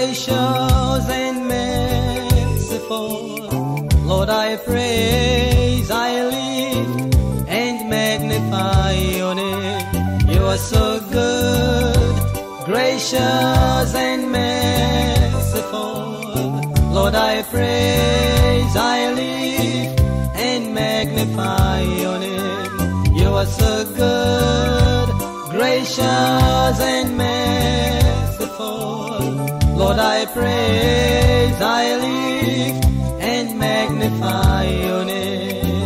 gracious and merciful. Lord, I praise, I lift and magnify your name. You are so good, gracious and merciful. Lord, I praise, I lift and magnify your name. You are so good, gracious and merciful. Lord, I praise, I lift and magnify your name.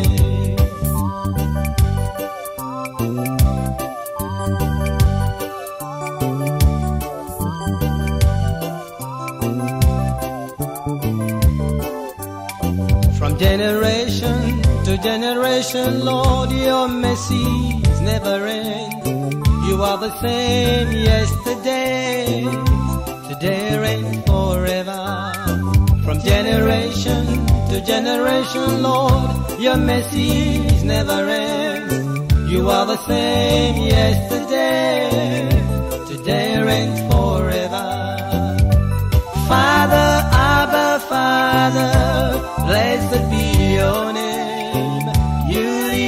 From generation to generation, Lord, your mercies never end. You are the same yesterday, today and forever. From generation to generation, Lord, your mercies never end. You are the same yesterday, today and forever. Father, Abba, Father, blessed be your name. You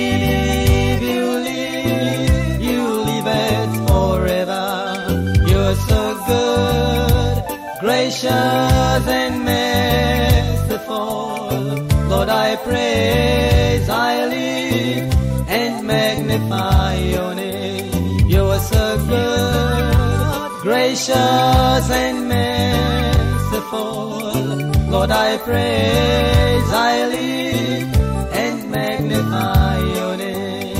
live it forever. You're so good, gracious and merciful. Lord, I praise, I lift and magnify your name. You are so good, gracious and merciful. Lord, I praise, I lift and magnify your name.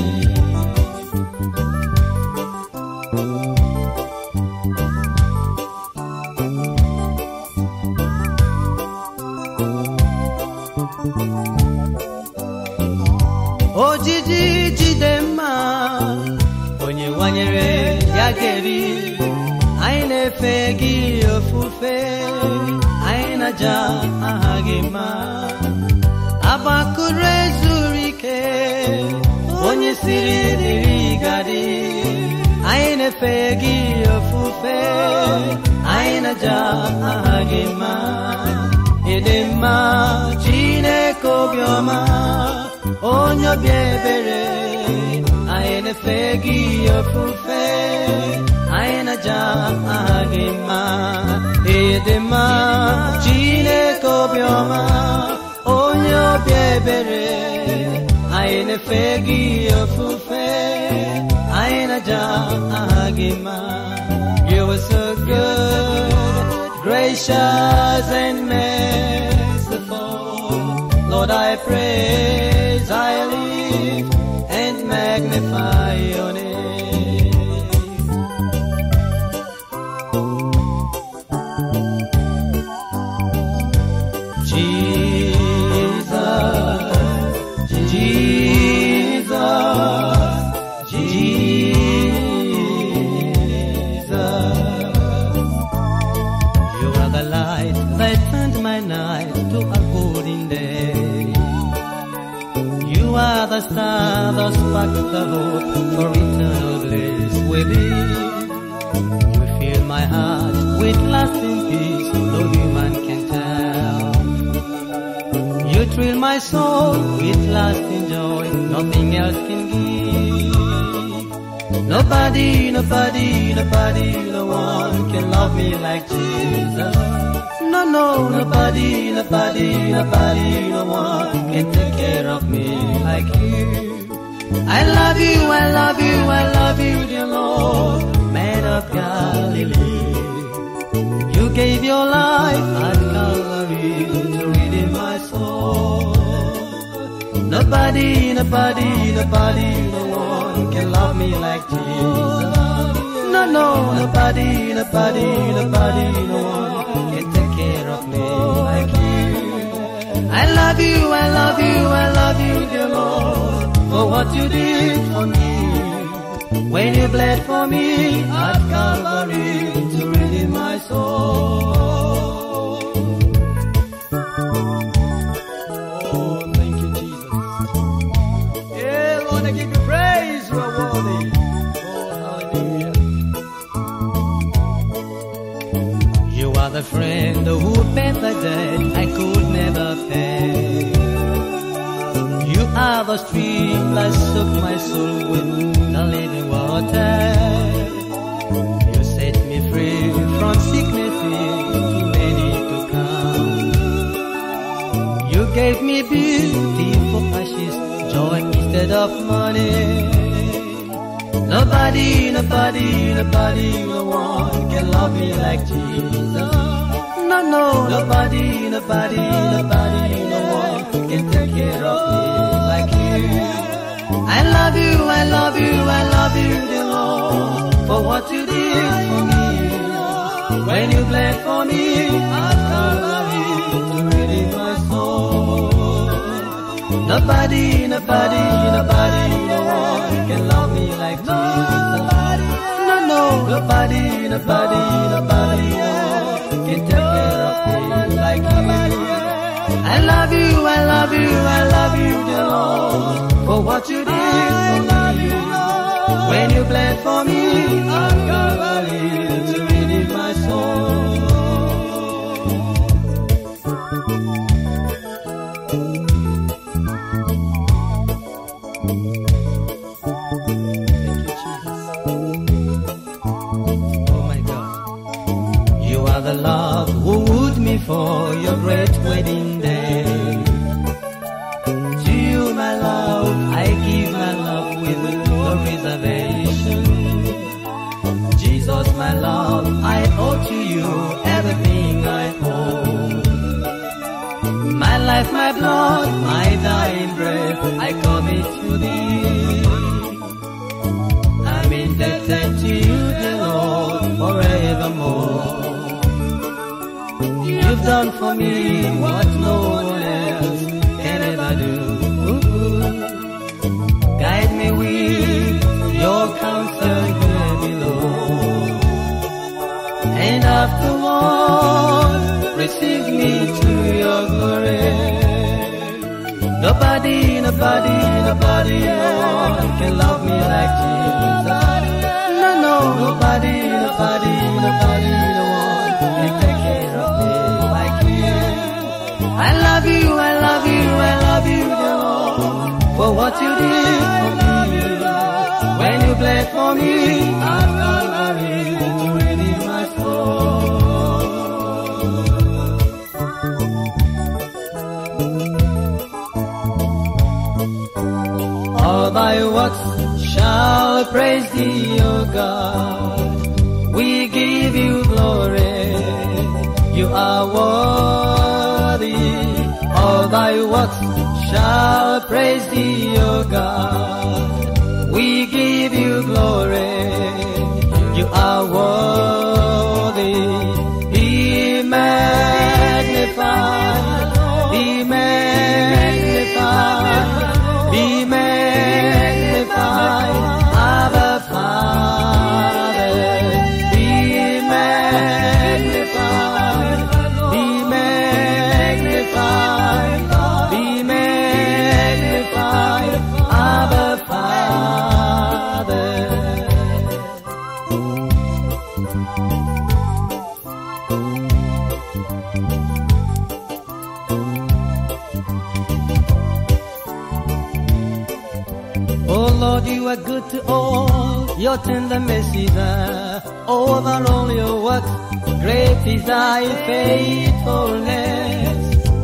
Ojiji jidema onye wanyere ya geri aine fegi ofufe aina ja ahagima abakure zurike onye siri diri gadi aine fegi ofufe aina ja ahagima edema chine kobioma onyo biebere aine fegi ofufe aina ja agima edema chine kobioma onyo biebere aine fegi ofufe aina ja agima. You are so good, gracious and merciful. Lord, I praise, I lift and magnify your name. Jesus, Jesus, Jesus. You are the light that turned my night to a golden day. You are the star that sparks the hope for eternal bliss within. You fill my heart with lasting peace, no human can tell. You thrill my soul with lasting joy, nothing else can give. Nobody, nobody, nobody, no one can love me like Jesus. No, nobody, nobody, nobody, no one can take care of me like you. I love you, I love you, I love you, dear Lord, man of Galilee. You gave your life at Calvary to redeem my soul. Nobody, nobody, nobody, no one can love me like Jesus. No, nobody, nobody, nobody, no one can take care of me like you. I love you, I love you, I love you, dear Lord, for what you did for me. When you bled for me at Calvary to redeem my soul. Oh, thank you, Jesus. Yeah, Lord, I give you praise, you are worthy. Oh, hallelujah. You are are the friend who paid the debt I could never pay. You are the stream that soak my soul with the living water. You set me free from sicknesses too many to count. You gave me beauty for ashes, joy instead of money. Nobody, nobody, nobody, no one can love me like Jesus. No, no, nobody, nobody, nobody, no one can take care of me like you. I love you, I love you, I love you, dear Lord, for what you did for me. When you bled for me, I love you to redeem my soul. Nobody, nobody, nobody, no one can love me like Jesus. No, no, nobody, nobody, nobody, no one can take care of me like you. I love you, I love you, I love you, dear Lord, for what you did for me. When you bled for me, I'm Calvary to redeem my soul. The love who wooed me for your great wedding day. To you, my love, I give my love with no reservation. Jesus, my love, I owe to you everything I owe. My life, my blood, my dying breath, I commit to thee. I'm indebted to you, dear Lord, forevermore. You've done for me what no one else can ever do. Guide me with your counsel here below. And afterward, receive me to your glory. Nobody, nobody, nobody, no one can love me like Jesus. No, no, nobody, nobody, nobody, no one can take care of me. I love you, I love you, I love you, dear Lord, for what you did for me. When you bled for me, I'm Calvary to redeem my soul. All thy works shall praise thee, O God. We give you glory, you are worthy. All thy works shall praise thee, O God. We give you glory, you are worthy. Be magnified, be magnified, be magnified, Abba Father. Be magnified, be magnified, be magnified, Abba Father. Oh Lord, you are good to all, your tender mercies are over all your works. Great is thy faithfulness,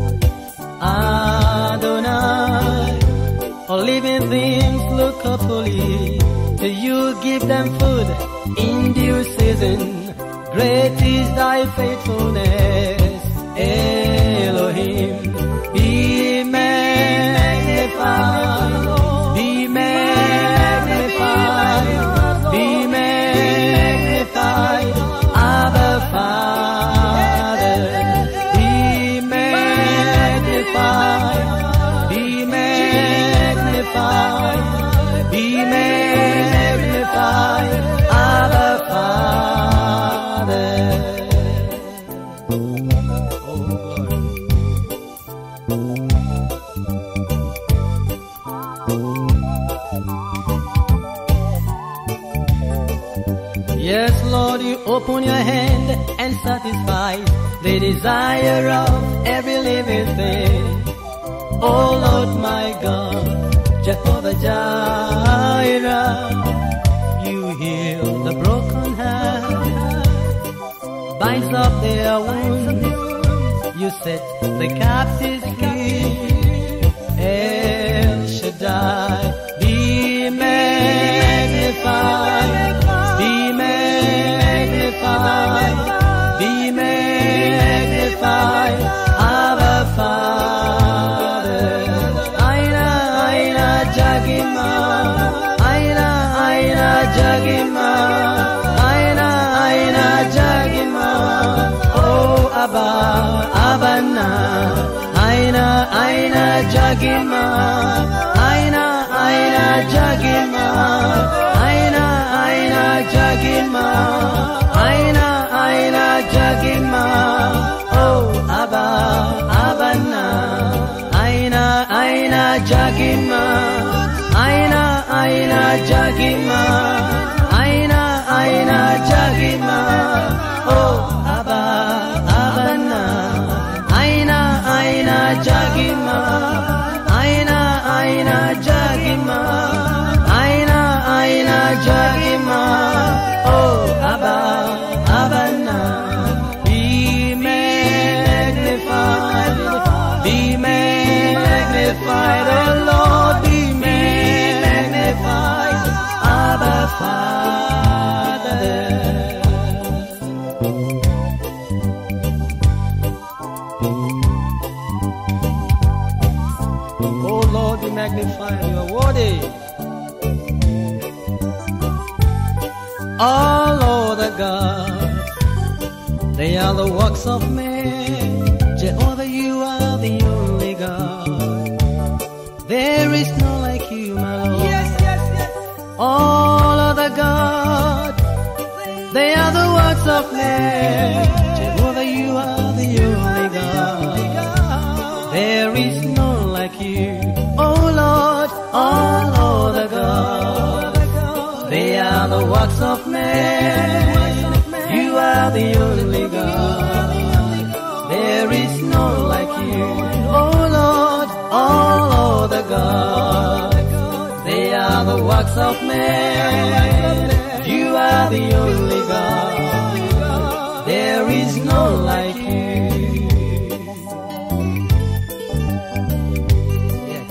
Adonai. All living things look up holy, to you give them food in due season. Great is thy faithfulness, Elohim. Be magnified, be magnified, be magnified, Abba Father. Be magnified, be magnified, be magnified, Abba Father. satisfies the desire of every living thing. Oh Lord my God, Jehovah Jireh, you heal the broken heart, binds up their wounds, you set the captives free. El Shaddai, be magnified, be magnified, be magnified, Abba Father. Aina, Aina, Jagima, Aina, Aina, Jagima, Aina, Aina, Jagima, oh Abba, Abana, Aina, Aina, Jagima, Aina, Aina, Jagima, Aina, Aina, Jagima, Aina, Aina, Jagima, oh Abba, Abana, Aina, Aina, Jagima, Aina, Aina, Jagima, Aina, Aina, Jagima, oh Abba, Abana, Aina, Aina, Jagima, Aina, Aina, Jagima, Aina, Aina, Jagima, oh Abba, Abana, be magnified, oh Lord, be magnified, Abba Father. Oh Lord, be magnified, you are worthy. All other gods, they are the works of men. Jehovah, you are the only God. There is no like you, my Lord. Yes, yes, yes. All other gods, they are the works of men. Jehovah, you are the only God. There is no like you. Oh Lord, all other gods, they are the works of men. You are the only God. There is no like you. Oh Lord, all other gods, they are the works of men. You are the only God. There is no like you. Yes.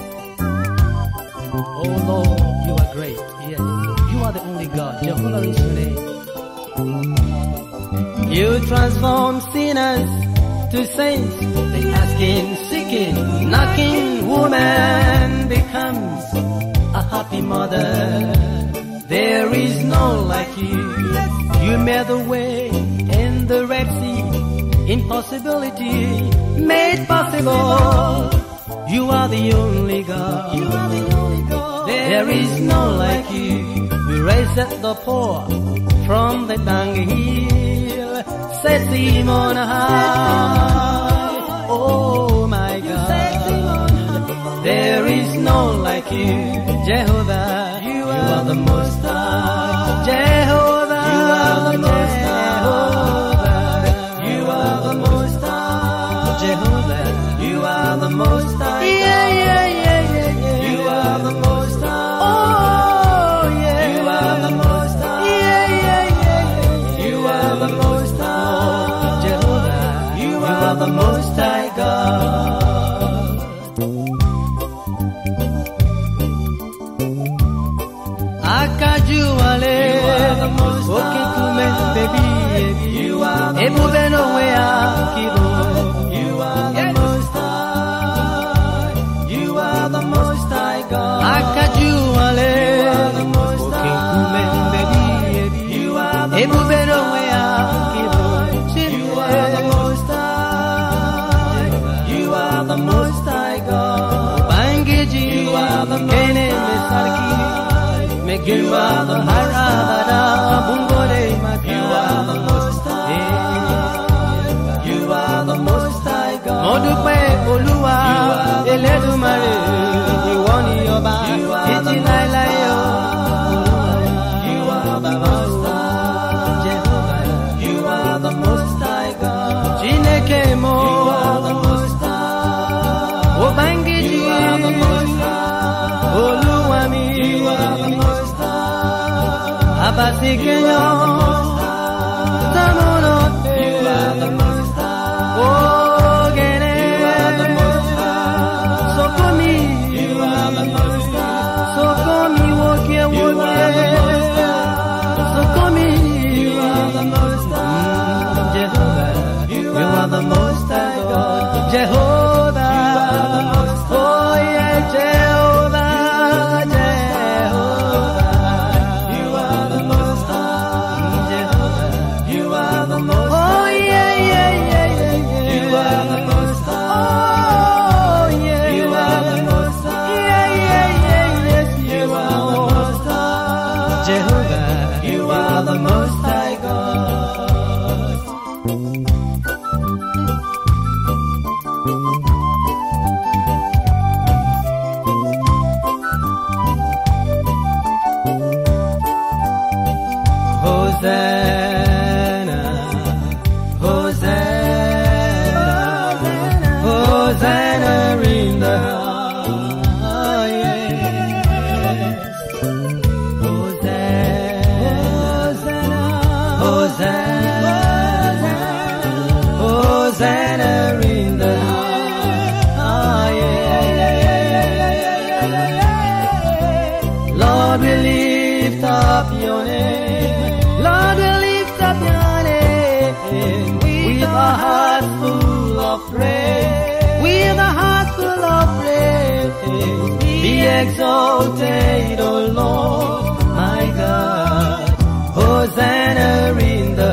Oh Lord, you are great. Yes. You are the only God. Jehovah is your name. You transform sinners to saints. They asking, seeking, knocking. Woman becomes a happy mother. There is no like you. You made the way in the Red Sea. Impossibility made possible. You are the only God. You are the only God. There is no like you. You raised the poor from the dunghill, set him on high. Oh my God. There is no like you. Jehovah, you are the most high. Jehovah, you are the most high. You are the most high. Jehovah, you are the most high. Yeah, yeah, yeah, yeah, yeah. You are the most high. Oh, yeah. You are the most high. Yeah, yeah, yeah, yeah. You are the most high. Jehovah, you are the most high God. Akajuale, okay, come baby, you are the most high. You are the most high. You are the most high God. Akajuale, okay, come baby, you are the most high. You are the most high. You are the most high God. Bangeji, you are the most high. You are the most high. You are the most high. You are the most high God. Modupe Olúwa, Elédùmarè, ìwọ ni ọba, títí láéláé o. You are the most high. Jehovah, you are the most high. Exalted, O Lord, my God, Hosanna in the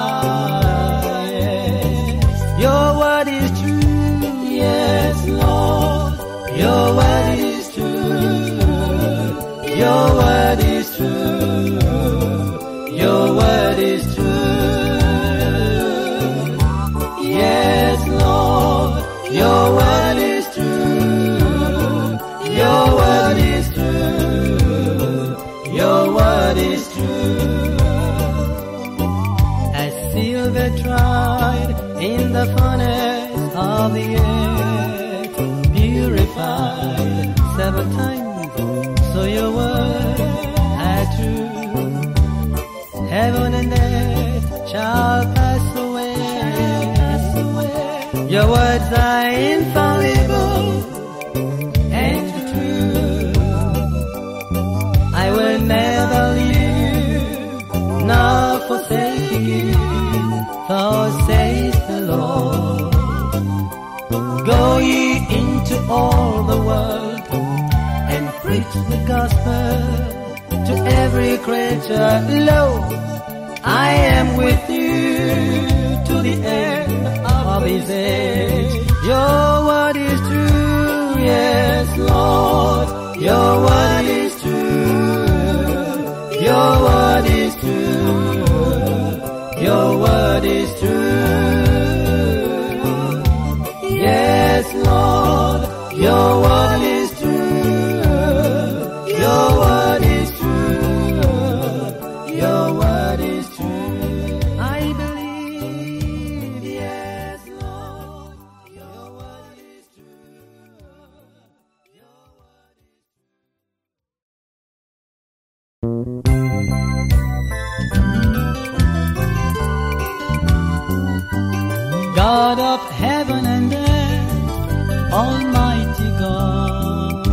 highest. Your word is true, yes, Lord. Your word is true. Your word is true. Your word is true. Yes, Lord. Your word is true. Your word is true. Your word is true. As silver tried in the furnace of the earth, purified 7 times, so your word are true. Heaven and earth shall pass away. Your words are infallible. I will never leave you, nor forsake you, for says the Lord. Go ye into all the world and preach the gospel to every creature. Lo, I am with you to the end of his age. Your word is true, yes, Lord. Your word is true. Your word is true. Your word is true. Yes, Lord. Your word is true. Your word is true. Your word is true. I believe, yes, Lord. Your word is true. Your word is God of heaven and earth, Almighty God,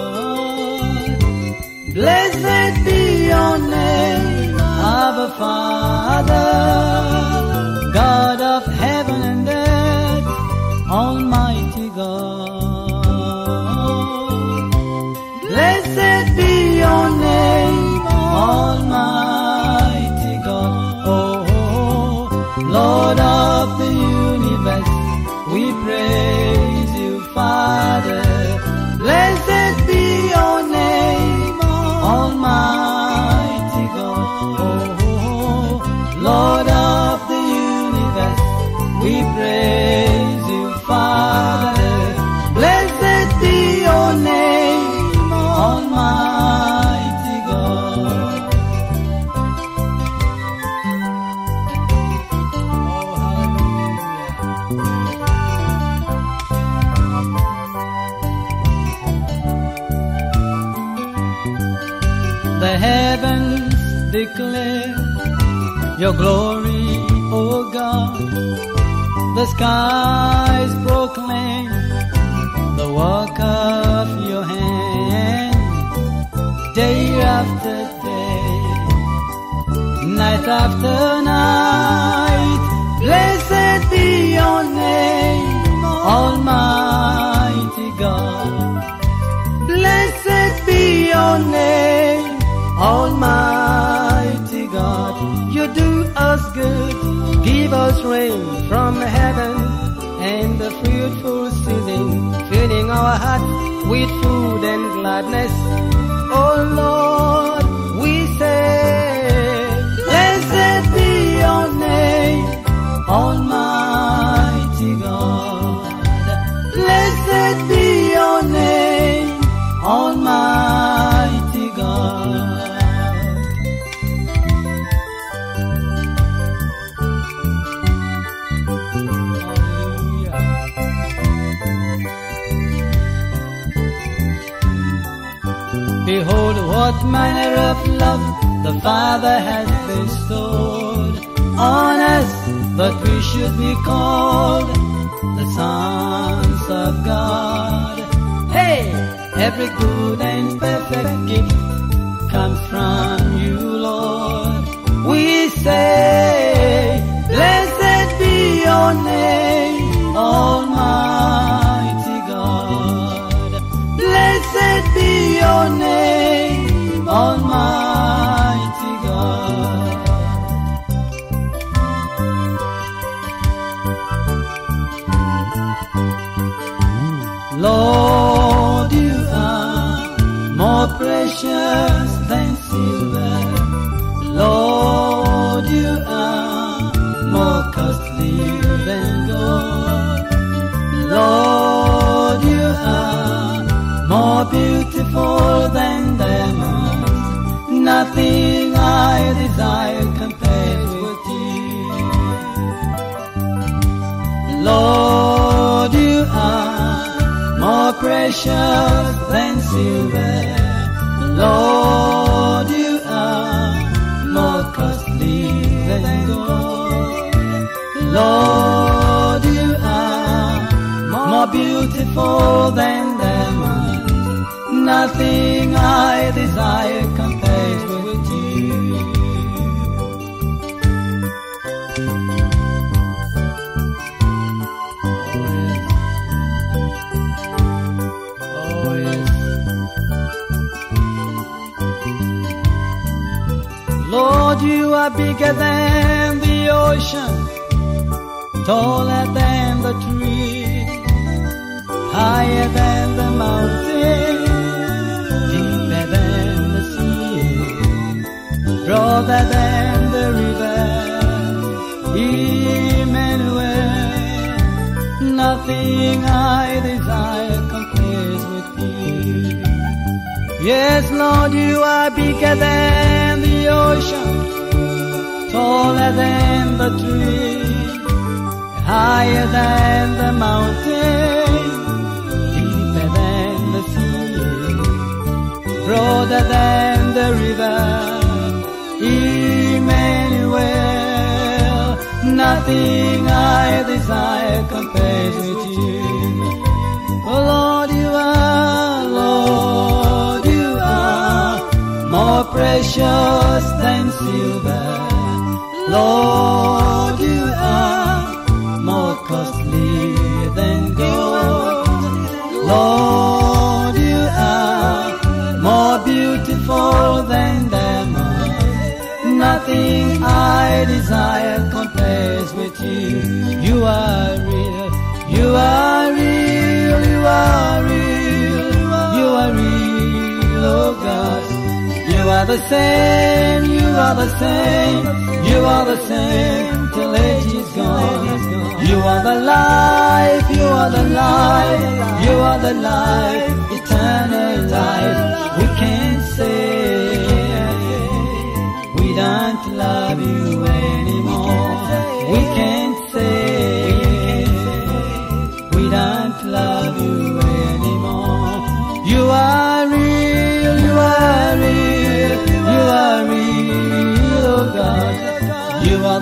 blessed be your name, Abba Father. God of heaven and earth, Almighty God, blessed be your name, Almighty God. Oh, Lord of the universe, we praise you, Father. Blessed be your name, Almighty God. Oh, Lord of the universe, we praise you, Father. Blessed be your name, Almighty God. The heavens declare your glory, O God. The skies proclaim the work of your hand. Day after day, night after night, blessed be your name, Almighty God. Blessed be your name, Almighty God. You do us good, give us rain from heaven, and the fruitful season, filling our hearts with food and gladness. Oh Lord, we say, blessed be your name, Almighty God. Blessed be your name, Almighty God. Behold what manner of love the Father has bestowed on us, that we should be called the sons of God. Hey, every good and perfect gift comes from you, Lord. We say, blessed be your name, Almighty God. Blessed be your name, Almighty God. Lord, you are more precious than silver. Lord, you are more costly than gold. Lord, you are more beautiful than diamonds. Nothing I desire compares with you. Lord, you are more precious than silver. Lord, you are more costly than gold. Lord, you are more beautiful than diamonds. Nothing I desire compares with you. Oh yes. Lord, you are bigger than the ocean, taller than the tree, higher than the mountain, deeper than the sea, broader than the river. Emmanuel, nothing I desire compares with you. Yes, Lord, you are bigger than the ocean, taller than the tree, higher than the mountain, deeper than the sea, broader than the river. Emmanuel, nothing I desire compares with you. Oh Lord, you are more precious than silver. Lord, you are more costly than gold. Lord, you are more beautiful than diamonds. Nothing I desire compares with you. You are real, you are real, you are real, you are real, oh God. You are the same, you are the same, you are the same till age is gone. You are the life, you are the life, you are the life, eternal life. We can't say we don't love you anymore. We can't say we don't love you anymore. You are real, you are real, you are real.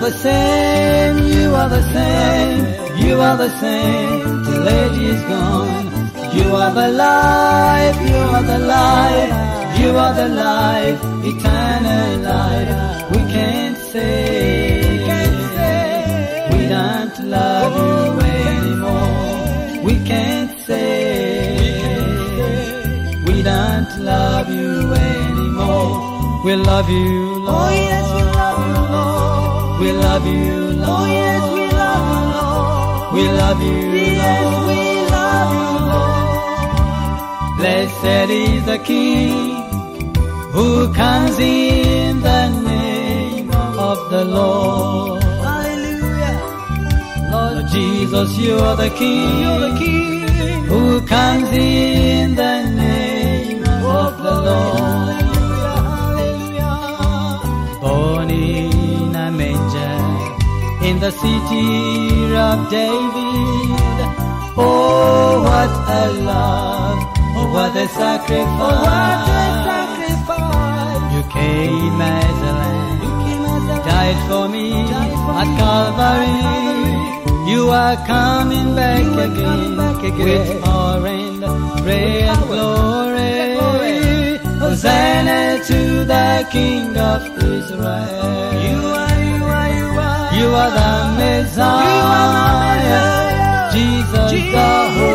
the same, you are the same, you are the same till age is gone. You are the life, you are the life, you are the life, eternal life. We can't say we don't love you anymore. We can't say we don't love you anymore. We love you, Lord. Oh yes, we love you, Lord. We love you, Lord. Oh yes, we love you, Lord. We love you, Yes, Lord. we love you, Lord. Blessed is the King who comes in the name of the Lord. Hallelujah. Lord Jesus, you are the King, You're the King. who comes in the name of the Lord. Hallelujah, hallelujah. Born in a manger in the city of David. Oh, what a love! Oh, what a sacrifice! Oh, what a sacrifice. You came as a lamb, You came as a died for me at Calvary. You are coming back again with power and praise and glory. Hosanna to the King of Israel. You are the Messiah. Jesus, the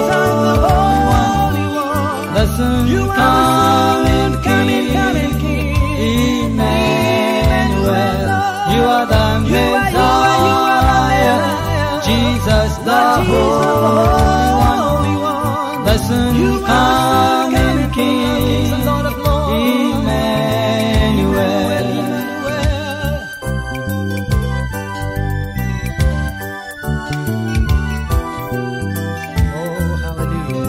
Holy One, the soon coming King, Emmanuel. You are the Messiah. Jesus, the Holy One, the soon coming King, Emmanuel. Oh, hallelujah.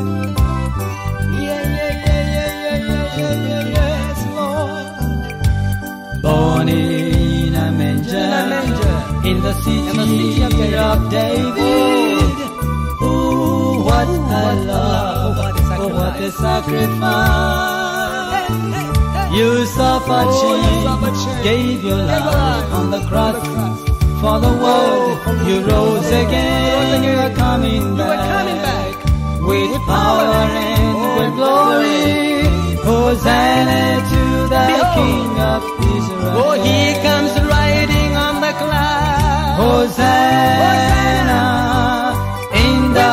Yes, Lord. Born in a manger, in the city of David. Oh, what a love, oh, what a sacrifice. You suffered shame, gave your life on the cross for the world. You rose again, you are coming back with power and with glory. Hosanna to the King of Israel. Oh, he comes riding on the cloud. Hosanna in the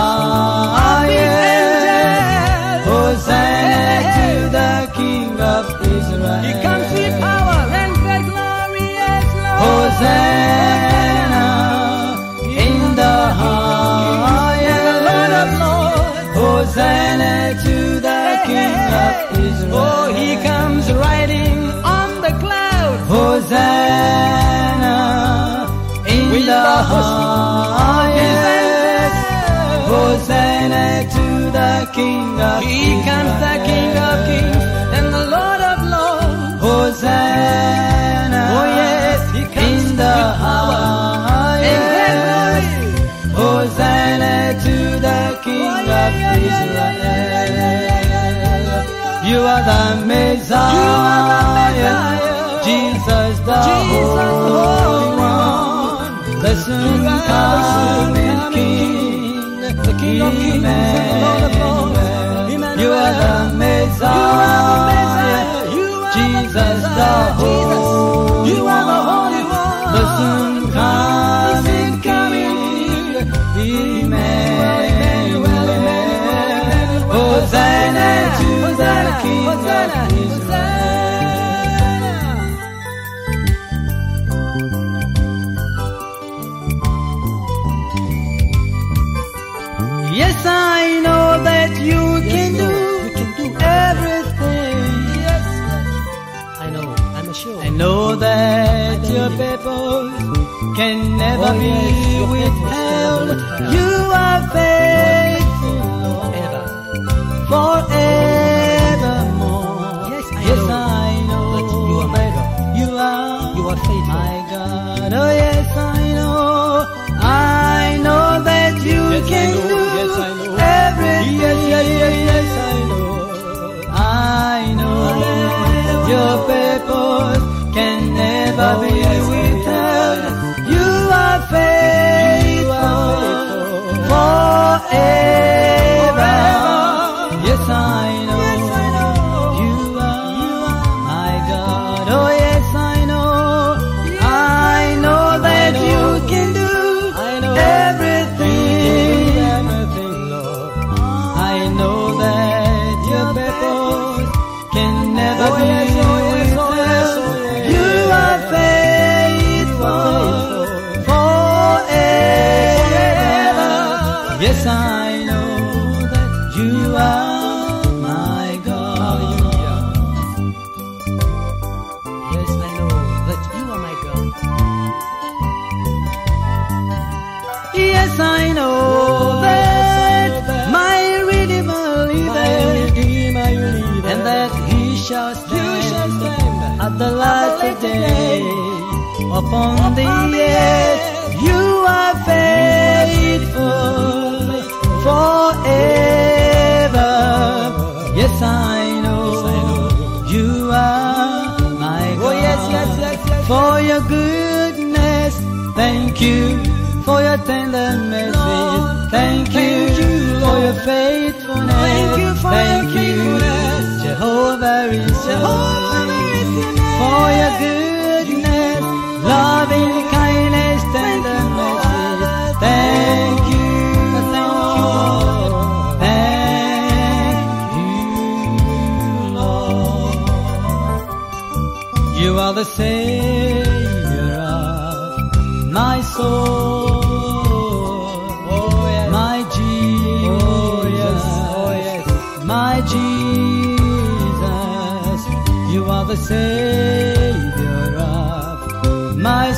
highest. Hosanna to the King of Israel. He comes with power and great glory, yes, Lord. Hosanna in the highest. The Lord of Lords. Hosanna to the King of Israel. Oh, he comes riding on the cloud. Hosanna in the highest. Hosanna to the King of Israel. He comes the King of Kings and the Lord of Lords. Hosanna, Oh yes, he comes in the with power and great highest. glory. Hosanna to the King Oh, of yeah, yeah, yeah, Israel. yeah. You are the Messiah, Jesus the Holy One, the soon coming King, The King of Kings and the Lord of Lords. Emmanuel. You are the Messiah, Jesus the Holy You are the Holy One, One. the soon coming King, Emmanuel. Hosanna to the King of Israel. Yes, I know that you can do everything. Yes, I know. I'm sure. I know that your purpose can never Oh, be yes, your purpose withheld. can never withheld. You are faithful, Lord, Ever. forevermore. Yes, I I know know that you are my God. You are You are faithful. my God. Oh yes, I know. I know that you Yes, I can know. do Yes, I know. everything. Yes, I know. I know your purpose can never Oh, be yes, withheld. Yes, I know that you are my God. Yes, I know that you are my God. Yes, I know that my Redeemer liveth, and that He shall stand at the latter day. Upon the earth you are faithful forever. Yes, I know you are my God. Oh, yes. For your goodness, thank you. For your tender mercy, thank you. For your faithfulness, thank you. Jehovah is for your goodness, loving kindness, tender mercy, thank you, Lord. Thank you, Lord. You are the Savior of my soul. My Jesus, you are the Savior of my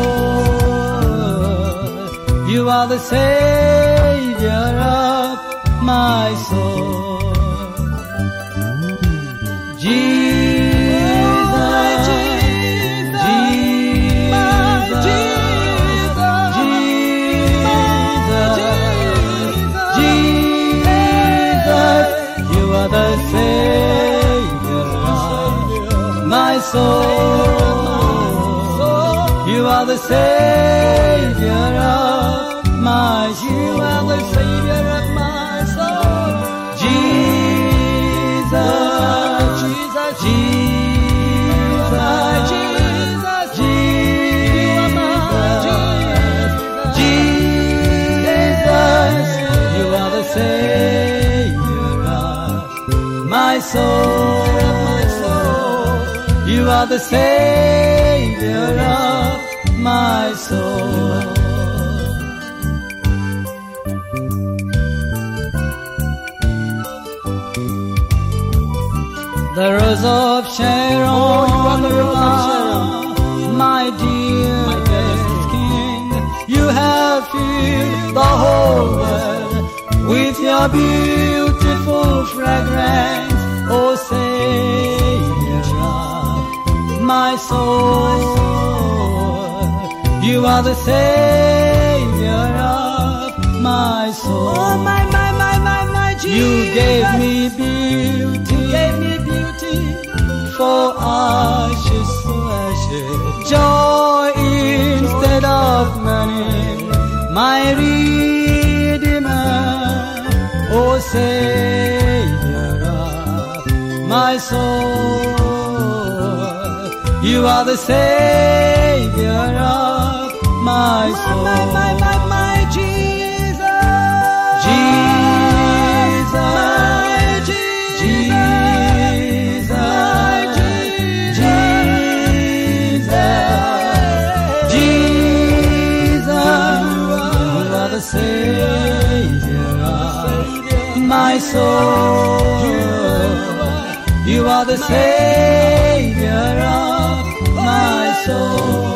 soul. You are the Savior of my soul. Jesus, the Savior of my soul. You are the Savior of my soul. You are the Savior of my soul. Jesus, Jesus, Jesus, Jesus, you are the Savior my soul, you are the Savior of my soul. The Rose of Sharon, my dear King, you have filled the whole world with your beautiful fragrance. Oh, Savior of my soul, you are the Savior of my soul. Oh, my Jesus. You gave me beauty, for ashes to ashes, joy instead of money, my Redeemer. Oh, Savior of my soul, you are the Savior of my soul. My Jesus, Savior of my soul, you are the Savior of my soul.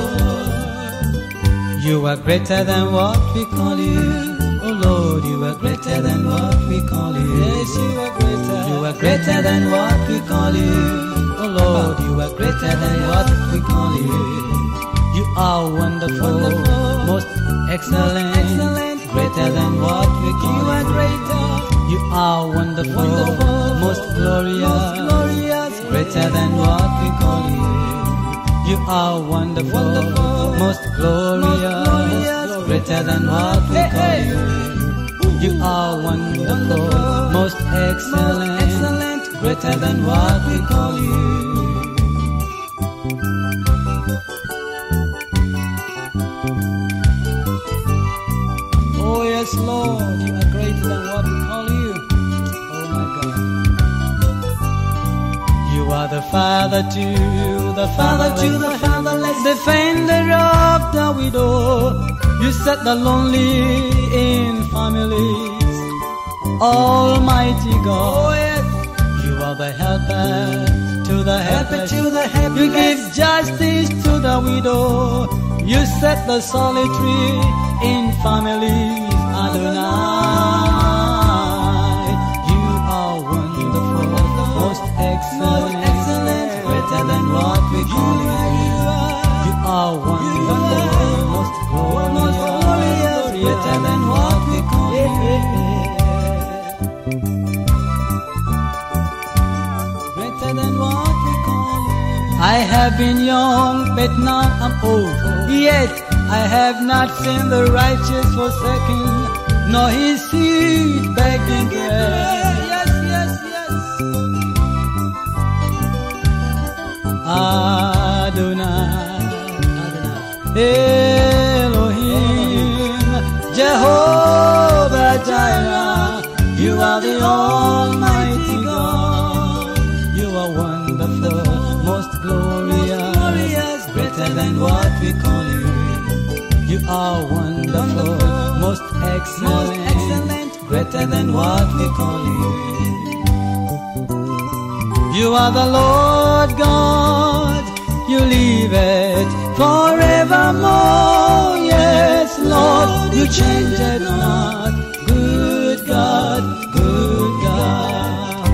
You are greater than what we call you. Oh Lord, you are greater than what we call you. Yes, you are greater. You are greater than what we call you. Oh Lord, you are greater than what we call you. You are wonderful, most excellent, greater than what we call you. You are greater. You are wonderful, most glorious, greater than what we call you. You are wonderful, most glorious, greater than what we call you. You are wonderful, most excellent, greater than what we call you. Oh yes, Lord, you are greater than what we call you. Oh my God. You are the Father to the fatherless, defender of the widow. You set the lonely in family Almighty God. Oh yes. You are the helper to the helpless. To the helpless. You give justice to the widow. You set the solitary in families, Adonai. You are wonderful, most excellent, greater than what we call you. You are wonderful, most glorious, greater than what we call you. Greater than what we call you. I have been young, but now I'm old. Yet I have not seen the righteous forsaken, nor his seed begging bread. Yes, yes, yes. Adonai, Elohim, Jehovah Jireh, you are the Almighty God. You are wonderful, most glorious, greater than what we call you. You are wonderful, most excellent, greater than what we call you. You are the Lord God, you live it forevermore. Yes, Lord, you change it not. Good God, good God.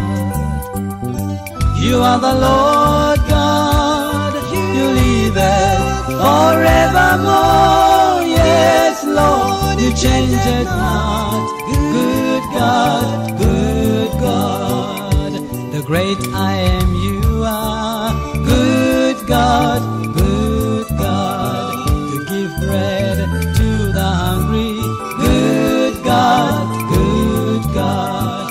You are the Lord God, you live it forevermore. Yes, Lord, you change it not. Good God, good God. The great I am, you are. Good God, good God. You give bread to the hungry. Good God, good God.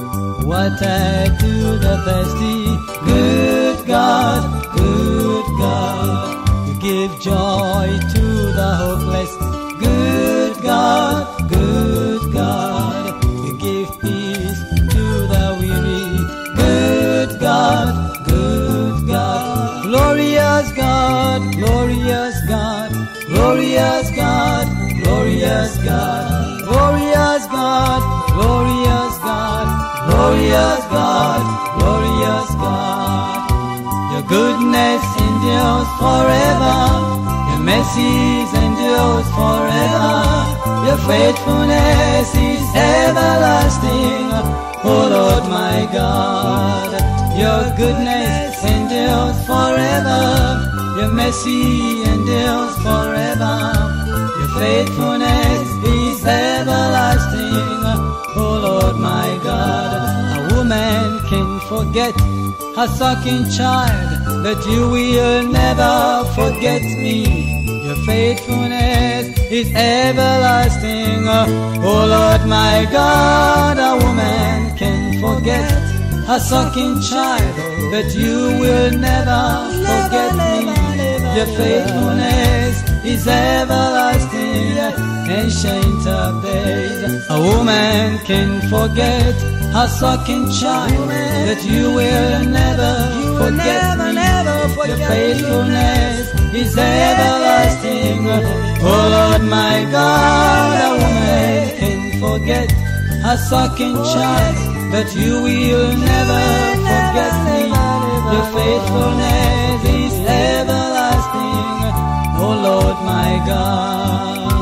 Water to the thirsty. Good God, good God. You give joy to the hopeless. Good God, good God. You give peace to the weary. Good God, good God. Glorious God, glorious God, glorious God, glorious God, glorious God, glorious God, glorious God, glorious God. Your goodness endures forever. Your mercies endures forever. Your faithfulness is everlasting. Oh Lord my God, your goodness endures forever. Your mercy endures forever. Your faithfulness is everlasting. Oh Lord my God, a woman can forget her sucking child, but you will never forget me. Your faithfulness is everlasting. Oh Lord my God, a woman can forget her sucking child, but you will never forget me. Your faithfulness is everlasting, ancient of days. A woman can forget her sucking child, but you will never forget me. Your faithfulness is everlasting. Oh Lord my God, a woman can forget her sucking child, but you will never forget me. Your faithfulness is everlasting. Oh Lord my God.